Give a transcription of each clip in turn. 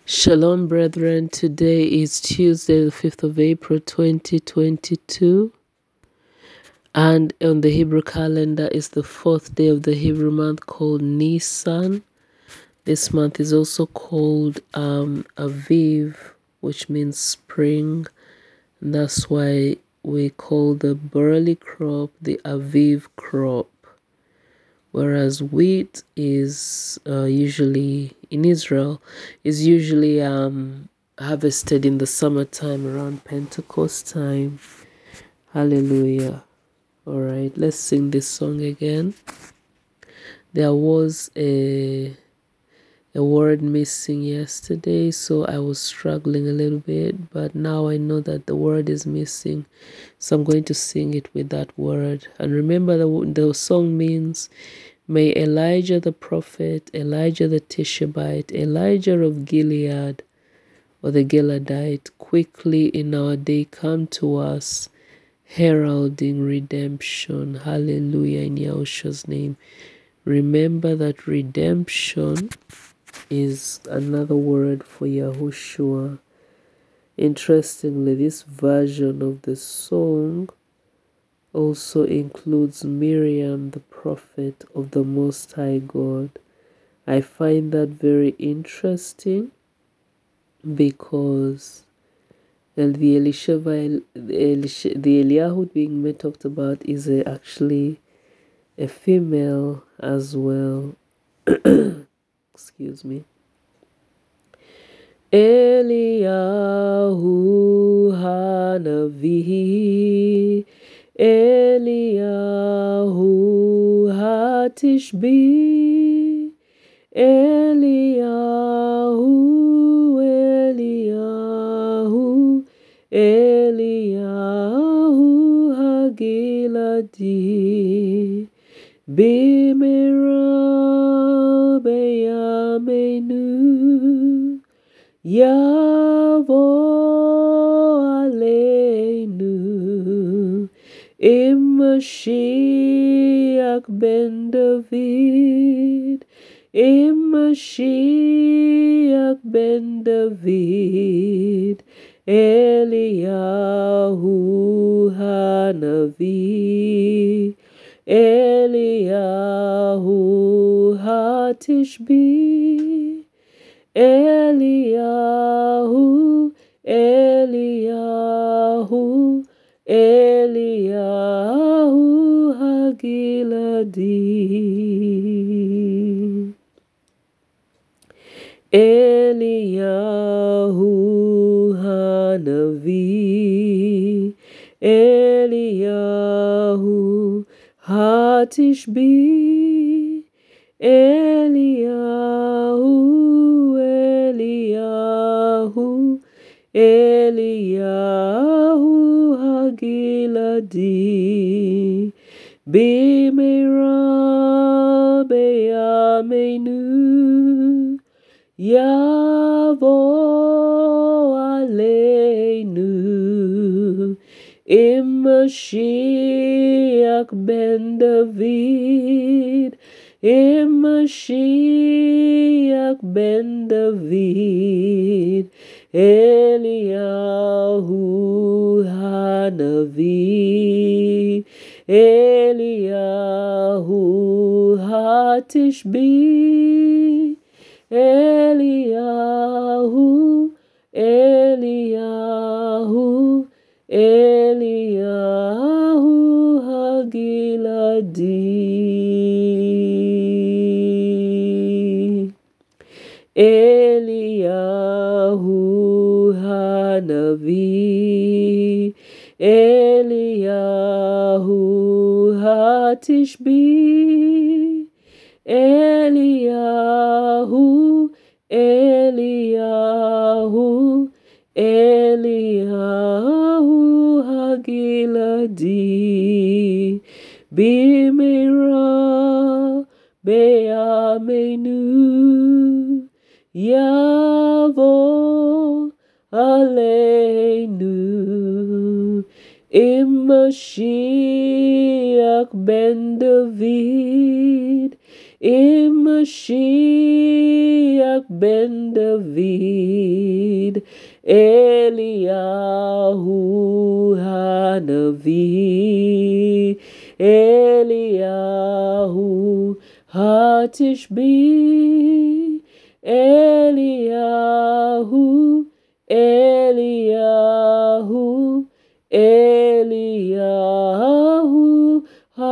Shalom, brethren. Today is Tuesday, the 5th of April, 2022. And on the Hebrew calendar is the fourth day of the Hebrew month called Nisan. This month is also called Aviv, which means spring. And that's why we call the barley crop the Aviv crop. Whereas wheat is usually in Israel is usually harvested in the summertime around Pentecost time. Hallelujah. All right, let's sing this song again. There was a word missing yesterday, so I was struggling a little bit, but now I know that the word is missing, so I'm going to sing it with that word. And remember, the song means, may Elijah the prophet, Elijah the Tishbite, Elijah of Gilead, or the Gileadite, quickly in our day come to us, heralding redemption. Hallelujah, in Yahushua's name. Remember that redemption is another word for Yahushua. Interestingly, this version of the song also includes Miriam, the prophet of the Most High God. I find that very interesting because the Eliyahu being talked about is actually a female as well. Excuse me. Eliyahu Hanavi, Eliyahu Hatishbi, Eliyahu, Eliyahu, Eliyahu Hagiladi, Bimera Beyamenu, Yavo Aleinu, Mashiach ben David, Mashiach ben David, Eliyahu Hanavi, Eliyahu Hatishbi, Eliyahu, Eliyahu, Eliyahu Hagiladi, Eliyahu Hanavi, Eliyahu Hatishbi, Eliyahu, Eliyahu, Eliyahu Hagiladi, Bimera Beyamenu, Yavo Aleinu, Mashiach ben David, Mashiach ben David, Eliyahu Hanavi, Eliyahu Hatishbi, Eliyahu, Eliyahu, Eliyahu Hagiladi, Eliyahu Hanavi, Eliyahu Hatishbi, Eliyahu, Eliyahu, Eliyahu Hagiladi, Bimera Beyamenu, Yavo Aleinu, Mashiach ben David, Mashiach ben David, Eliyahu Hanavi, Eliyahu Hatishbi, Eliyahu, Eliyahu, Eliyahu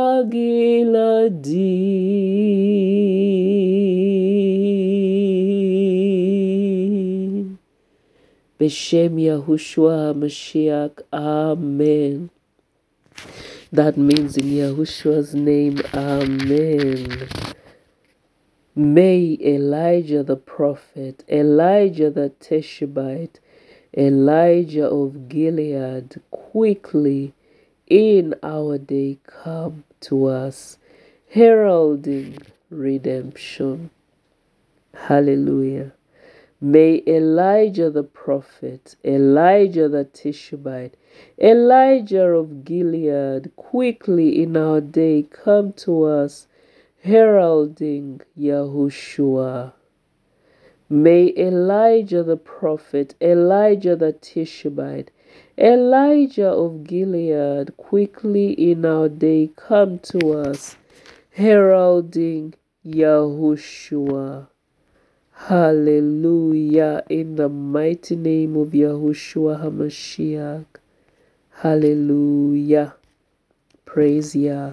Hagiladi. Beshem Yahushua HaMashiach, Amen. That means in Yahushua's name, Amen. May Elijah the prophet, Elijah the Tishbite, Elijah of Gilead quickly in our day come to us, heralding redemption. Hallelujah. May Elijah the prophet, Elijah the Tishbite, Elijah of Gilead quickly in our day come to us, heralding Yahushua. May Elijah the prophet, Elijah the Tishbite, Elijah of Gilead quickly in our day come to us, heralding Yahushua. Hallelujah, in the mighty name of Yahushua HaMashiach. Hallelujah. Praise Yah.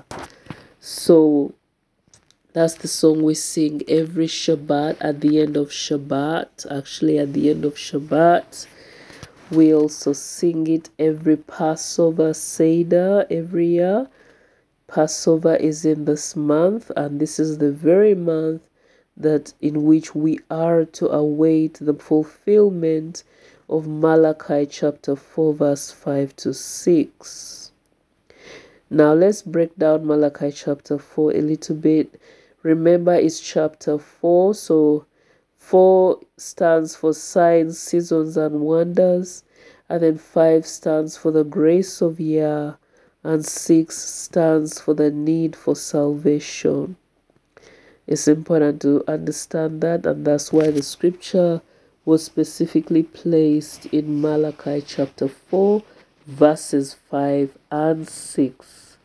So that's the song we sing every Shabbat, at the end of Shabbat. Actually, at the end of Shabbat. We also sing it every Passover Seder every year. Passover is in this month, and this is the very month that in which we are to await the fulfillment of Malachi chapter 4 verse 5 to 6. Now let's break down Malachi chapter 4 a little bit. Remember, it's chapter 4, so 4 stands for signs, seasons, and wonders, and then 5 stands for the grace of Yah, and 6 stands for the need for salvation. It's important to understand that, and that's why the scripture was specifically placed in Malachi chapter 4 verses 5 and 6.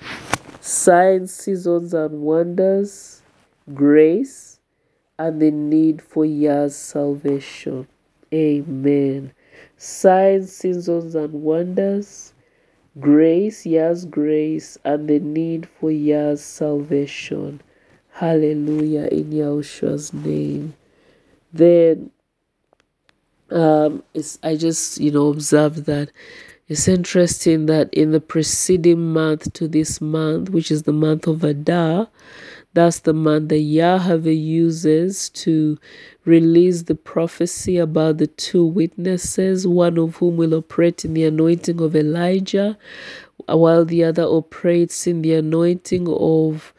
Signs, seasons, and wonders, grace, and the need for Yah's salvation. Amen. Signs, seasons, and wonders, grace, Yah's grace, and the need for Yah's salvation. Hallelujah, in Yahushua's name. Then I just observed that it's interesting that in the preceding month to this month, which is the month of Adar, that's the month that Yahweh uses to release the prophecy about the 2 witnesses, one of whom will operate in the anointing of Elijah, while the other operates in the anointing of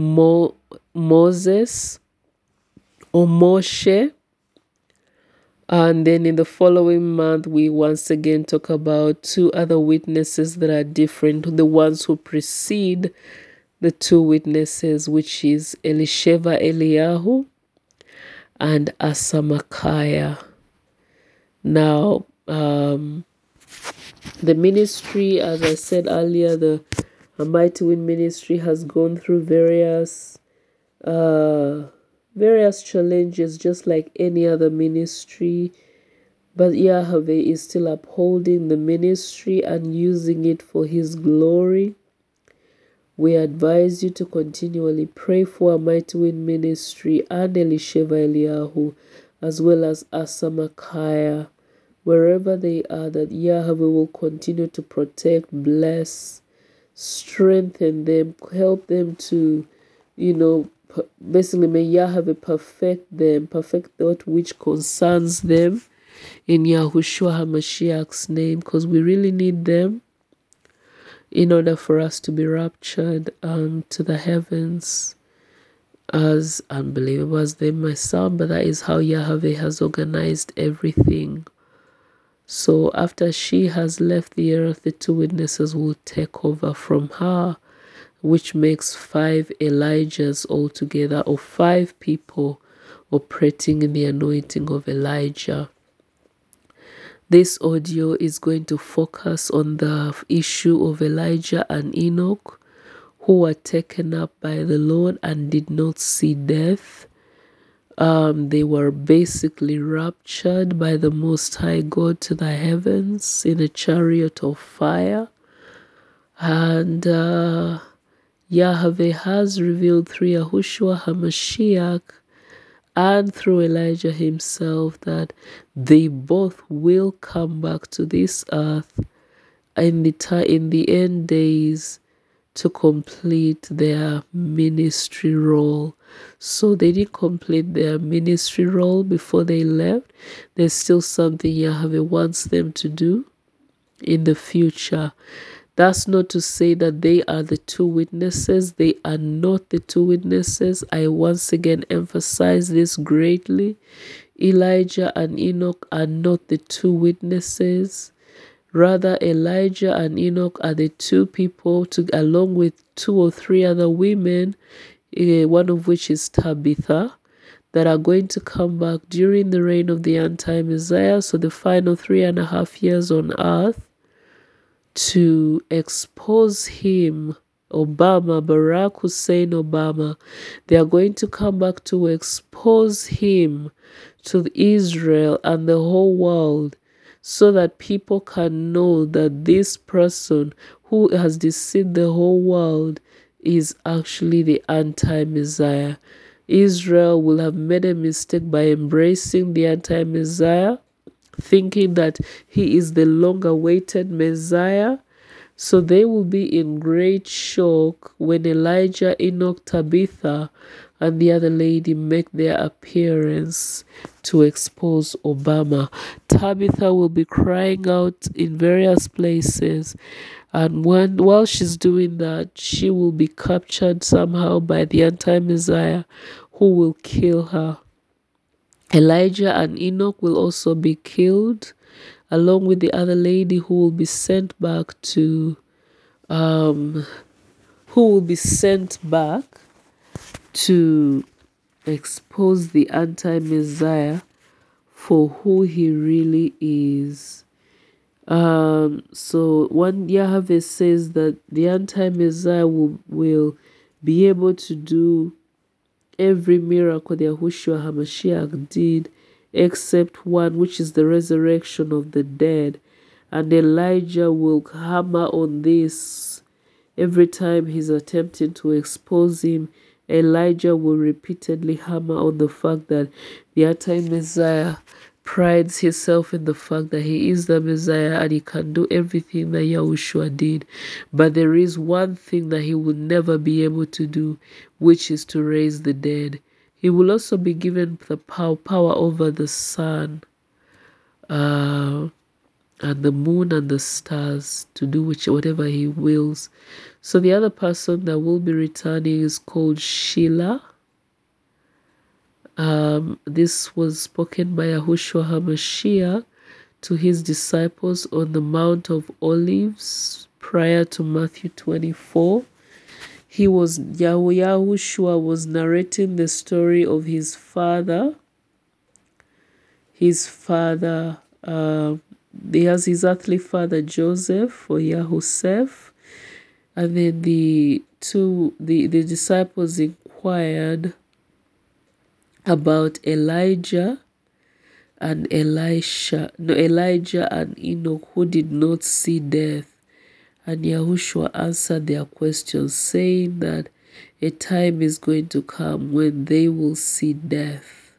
Moses or Moshe. And then in the following month, we once again talk about 2 other witnesses that are different, the ones who precede the 2 witnesses, which is Elisheva Eliyahu and Asamakiah. Now, the ministry, as I said earlier, the Mighty Wind ministry has gone through various challenges, just like any other ministry, but Yahweh is still upholding the ministry and using it for His glory. We advise you to continually pray for our Mighty Wind ministry and Elisheva Eliyahu, as well as Asamakiah, wherever they are, that Yahweh will continue to protect, bless, strengthen them, help them to, basically may Yahweh perfect that which concerns them in Yahushua HaMashiach's name, because we really need them in order for us to be raptured to the heavens. As unbelievable as they might sound, but that is how Yahweh has organized everything. So after she has left the earth, the 2 witnesses will take over from her, which makes 5 Elijahs altogether, or 5 people operating in the anointing of Elijah. This audio is going to focus on the issue of Elijah and Enoch, who were taken up by the Lord and did not see death. They were basically raptured by the Most High God to the heavens in a chariot of fire. And Yahweh has revealed through Yahushua HaMashiach and through Elijah himself that they both will come back to this earth in the end days to complete their ministry role. So they didn't complete their ministry role before they left. There's still something Yahweh wants them to do in the future. That's not to say that they are the 2 witnesses. They are not the 2 witnesses. I once again emphasize this greatly. Elijah and Enoch are not the 2 witnesses. Rather, Elijah and Enoch are the 2 people, along with 2 or 3 other women, one of which is Tabitha, that are going to come back during the reign of the anti-Messiah, so the final 3.5 years on earth, to expose him, Barack Hussein Obama. They are going to come back to expose him to Israel and the whole world, so that people can know that this person who has deceived the whole world is actually the anti-Messiah. Israel will have made a mistake by embracing the anti-Messiah, thinking that he is the long-awaited Messiah. So they will be in great shock when Elijah, Enoch, Tabitha, and the other lady make their appearance to expose Obama. Tabitha will be crying out in various places, and while she's doing that, she will be captured somehow by the anti-Messiah, who will kill her. Elijah and Enoch will also be killed, along with the other lady who will be sent back to expose the anti-Messiah for who he really is. So one Yahweh says that the anti-Messiah will be able to do every miracle that Yahushua HaMashiach did, except one, which is the resurrection of the dead. And Elijah will hammer on this every time he's attempting to expose him. Elijah will repeatedly hammer on the fact that the anti-Messiah prides himself in the fact that he is the Messiah and he can do everything that Yahushua did. But there is one thing that he will never be able to do, which is to raise the dead. He will also be given the power over the sun and the moon and the stars to do whatever he wills. So the other person that will be returning is called Sheila. This was spoken by Yahushua HaMashiach to his disciples on the Mount of Olives prior to Matthew 24. Yahushua was narrating the story of his father. He has his earthly father Joseph, or Yahusef, and then the disciples inquired about Elijah and Elijah and Enoch, who did not see death. And Yahushua answered their questions, saying that a time is going to come when they will see death.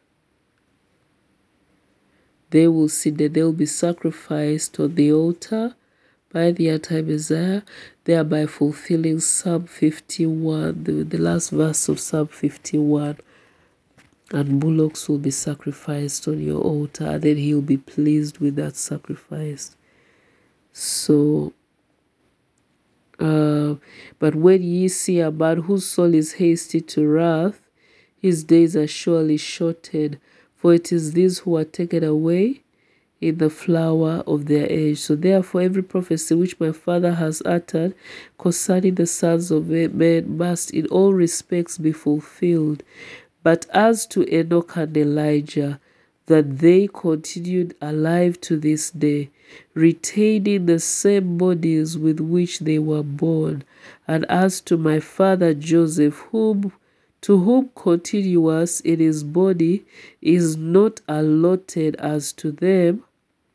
They will see that they will be sacrificed on the altar by the anti-Messiah, thereby fulfilling Psalm 51, the last verse of Psalm 51. And bullocks will be sacrificed on your altar, and then he'll be pleased with that sacrifice. So, but when ye see a man whose soul is hasty to wrath, his days are surely shortened. For it is these who are taken away in the flower of their age. So therefore, every prophecy which my Father has uttered concerning the sons of men must in all respects be fulfilled. But as to Enoch and Elijah, that they continued alive to this day, retaining the same bodies with which they were born. And as to my father Joseph, to whom continuance in his body is not allotted as to them,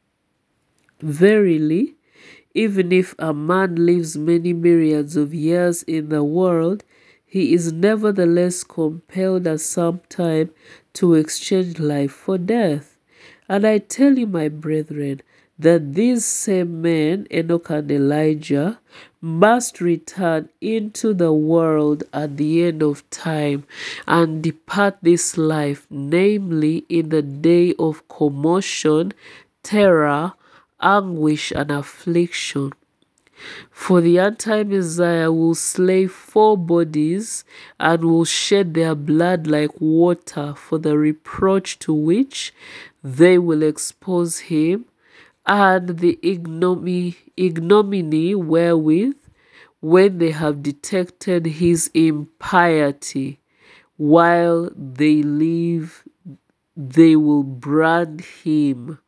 verily, even if a man lives many myriads of years in the world, he is nevertheless compelled at some time to exchange life for death. And I tell you, my brethren, that these same men, Enoch and Elijah, must return into the world at the end of time and depart this life, namely in the day of commotion, terror, anguish, and affliction. For the anti-Messiah will slay four bodies and will shed their blood like water for the reproach to which they will expose him, and the ignominy wherewith, when they have detected his impiety, while they live, they will brand him.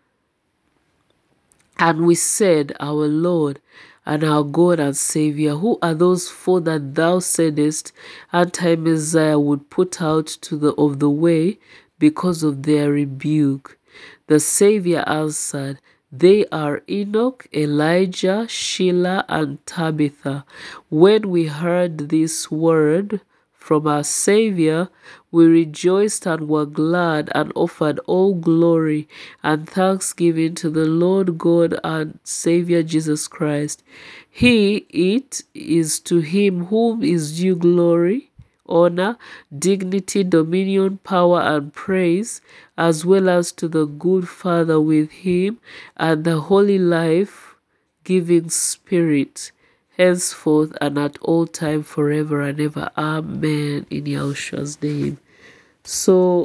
And we said, Our Lord and our God and Savior, who are those four that thou saidest anti-Messiah would put out of the way because of their rebuke? The Savior answered, They are Enoch, Elijah, Sheila, and Tabitha. When we heard this word from our Savior, we rejoiced and were glad and offered all glory and thanksgiving to the Lord God and Savior Jesus Christ. It is to him whom is due glory, honor, dignity, dominion, power, and praise, as well as to the good Father with him and the holy life-giving Spirit, henceforth and at all time, forever and ever. Amen. In Yahushua's name. So,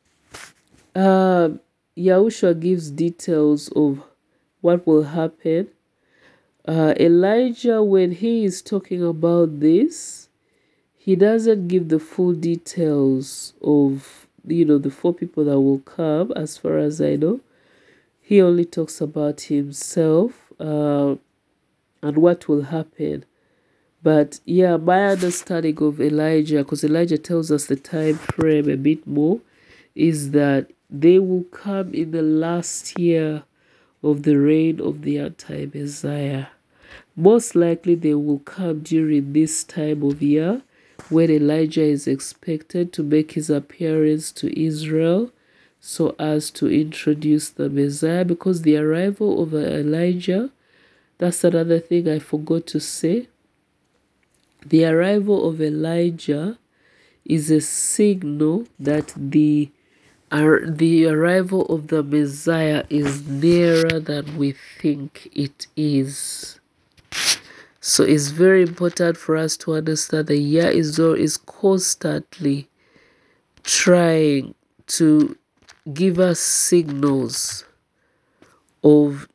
Yahushua gives details of what will happen. Elijah, when he is talking about this, he doesn't give the full details of, the four people that will come, as far as I know. He only talks about himself and what will happen. But yeah, my understanding of Elijah, because Elijah tells us the time frame a bit more, is that they will come in the last year of the reign of the anti-Messiah. Most likely they will come during this time of year when Elijah is expected to make his appearance to Israel so as to introduce the Messiah, because the arrival of Elijah, that's another thing I forgot to say. The arrival of Elijah is a signal that the arrival of the Messiah is nearer than we think it is. So it's very important for us to understand that Yah Israel is constantly trying to give us signals of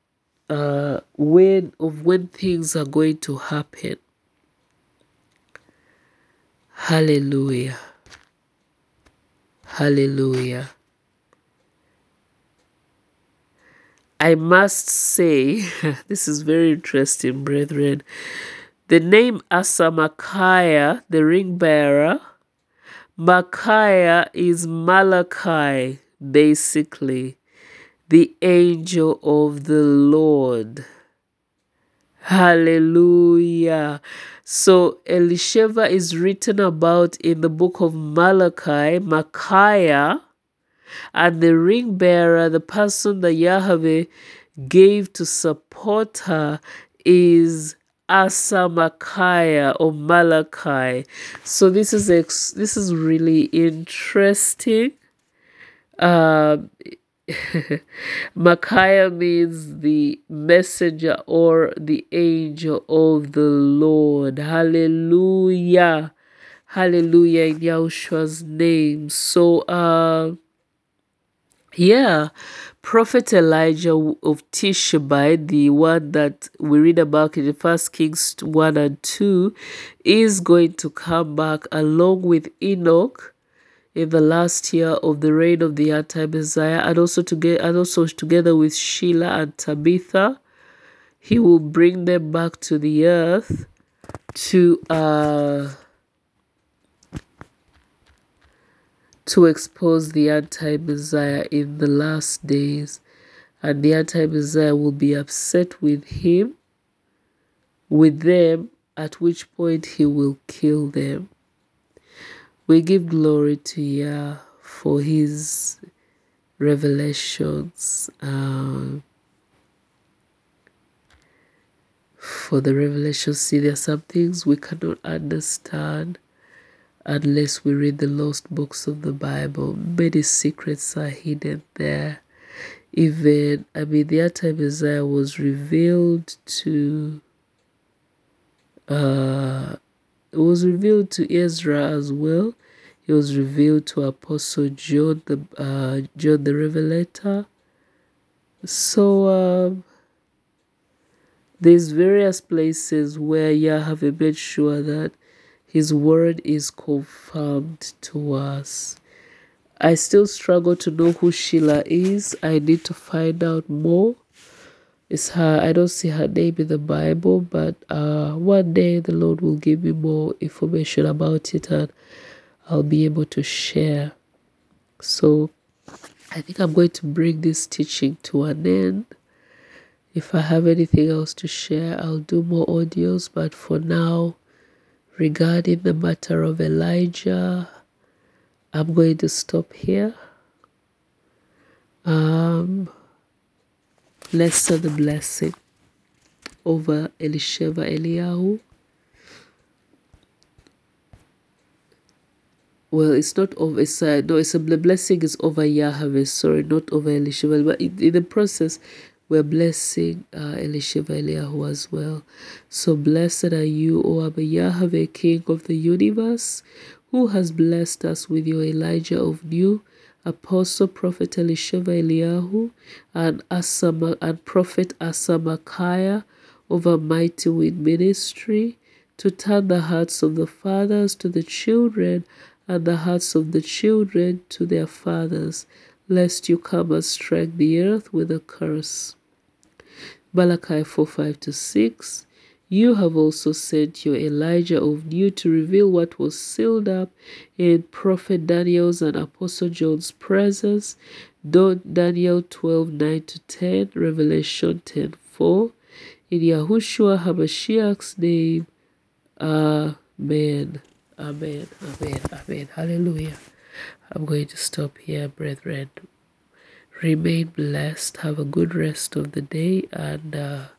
when things are going to happen. Hallelujah. Hallelujah. I must say, this is very interesting, brethren. The name Asamakiah, the ring bearer, Micaiah is Malachi, basically, the angel of the Lord. Hallelujah. So Elisheva is written about in the book of Malachi, Micaiah, and the ring bearer, the person that Yahweh gave to support her, is Asamakiah or Malachi. So this is really interesting. Micaiah means the messenger or the angel of the Lord. Hallelujah. Hallelujah in Yahushua's name. So Yeah, Prophet Elijah of Tishbite, the one that we read about in the First Kings 1 and 2, is going to come back along with Enoch in the last year of the reign of the anti-Messiah, and also together with Sheila and Tabitha. He will bring them back to the earth to expose the anti-Messiah in the last days. And the anti-Messiah will be upset with them, at which point he will kill them. We give glory to Yah for his revelations, for the revelation. See, there are some things we cannot understand unless we read the lost books of the Bible. Many secrets are hidden there. Even, the anti-Messiah was revealed to it was revealed to Ezra as well. It was revealed to Apostle John, John the Revelator. So there's various places where Yahweh made sure that his word is confirmed to us. I still struggle to know who Sheila is. I need to find out more. It's her. I don't see her name in the Bible, but one day the Lord will give me more information about it and I'll be able to share. So I think I'm going to bring this teaching to an end. If I have anything else to share, I'll do more audios. But for now, regarding the matter of Elijah, I'm going to stop here. Let's say the blessing over Elisheva Eliyahu. Well, it's not over. The blessing is over Yahweh. Sorry, not over Elisheva. But in the process, we're blessing Elisheva Eliyahu as well. So blessed are you, O Abba Yahweh, King of the universe, who has blessed us with your Elijah of new, Apostle Prophet Elisheva Eliyahu, and Prophet Asamakiah over Mighty Wind Ministry, to turn the hearts of the fathers to the children, and the hearts of the children to their fathers, lest you come and strike the earth with a curse. Malachi 4:5-6. You have also sent your Elijah of new to reveal what was sealed up in Prophet Daniel's and Apostle John's presence. Daniel 12:9-10, Revelation 10:4. In Yahushua HaMashiach's name, Amen. Amen. Amen. Amen. Hallelujah. I'm going to stop here, brethren. Remain blessed. Have a good rest of the day. And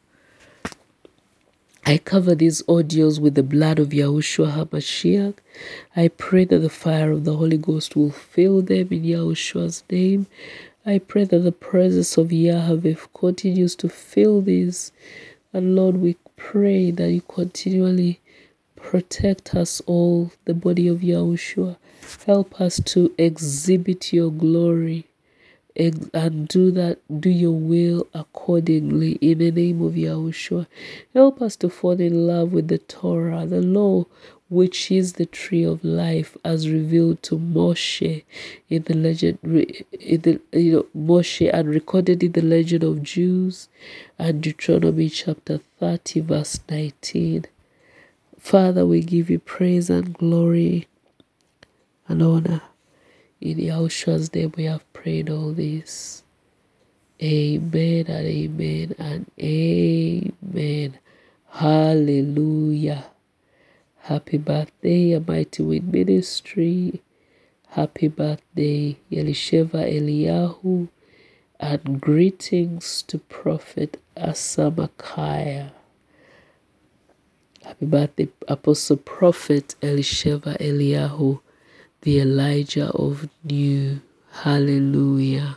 I cover these audios with the blood of Yahushua HaMashiach. I pray that the fire of the Holy Ghost will fill them in Yahushua's name. I pray that the presence of Yahweh continues to fill these. And Lord, we pray that you continually protect us all, the body of Yahushua. Help us to exhibit your glory and do your will accordingly in the name of Yahushua. Help us to fall in love with the Torah, the law, which is the tree of life, as revealed to Moshe in the legend, Moshe, and recorded in the legend of Jews, and Deuteronomy chapter 30, verse 19. Father, we give you praise and glory and honor. In Yahushua's name we have prayed all this. Amen and amen and amen. Hallelujah. Happy birthday, Mighty Wind Ministry. Happy birthday, Elisheva Eliyahu. And greetings to Prophet Asamakiah. Happy birthday, Apostle Prophet Elisheva Eliyahu, the Elijah of new. Hallelujah.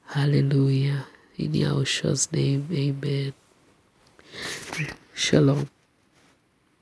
Hallelujah. In Yahushua's name, amen. Shalom.